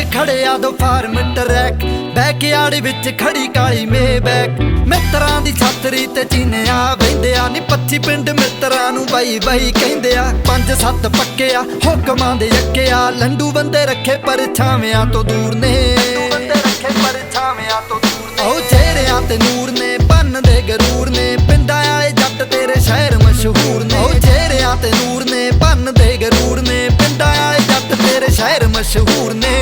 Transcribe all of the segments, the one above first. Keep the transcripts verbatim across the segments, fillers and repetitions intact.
खड़िया दो farm track backyard विच खड़ी काली मे back मित्रां दी छातरी ते चीनिया बहिंदे आ नी पच्छी पिंड मित्रां नूं बाई बाई कहिंदे आ पंज सत्त पक्के आ हुकमां दे यक्के आ लंडू बंदे रखे पर छावियां तो दूर ने ओ चेहरियां ते नूर ने भन्न दे गरूर ने पिंडां आले जट तेरे शहर मशहूर ने ओ चेहरियां ते नूर ने भन्न दे गरूर ने पिंडां आले जट तेरे शहर मशहूर ने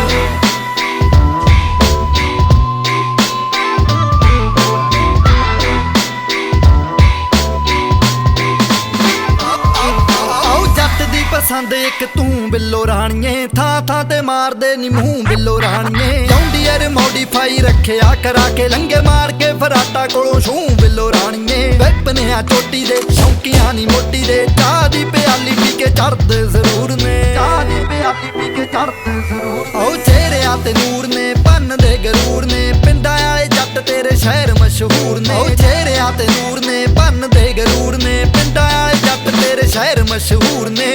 पसंद एक तू बिल्लो राणिए था था ते मार दे नी मुंह बिल्लो राणिए जॉन्डियर मॉडिफाई रखिया करा के लंगे मार के फराटा कोलों छू बिल्लो राणिए वेपने आ चोटी दे शौकियां नी मोटी दे चाह दी प्याली पी के चढ़दे जरूर ने चाह दी प्याली पी के चढ़दे जरूर ओ चेहरियां ते नूर ने भन्न दे गरूर ने पिंडां आले जट तेरे शहर मशहूर ने ओ चेहरियां ते नूर ने भन्न दे गरूर ने पिंडां आले जट तेरे शहर मशहूर ने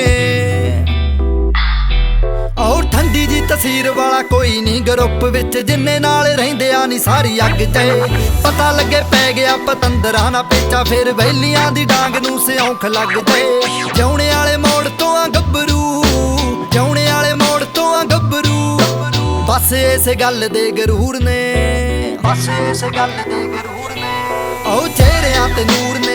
और ठंडी जी तसीर वाला कोई नहीं ग्रुप विच जिन्ने नाल रहिंदे आ नी सारी अग जाए पता लगे पै गया पतंदरा ना पेचा फिर वैलियां दी डांग नूं सिऔंख लग जाए जौने आले मोड़ तो आ गब्बरू जौने आले मोड़ तो आ गब्बरू बस इस गल दे गरूर ने बस इस गल दे गरूर ने ओ चेहरियां ते नूर ने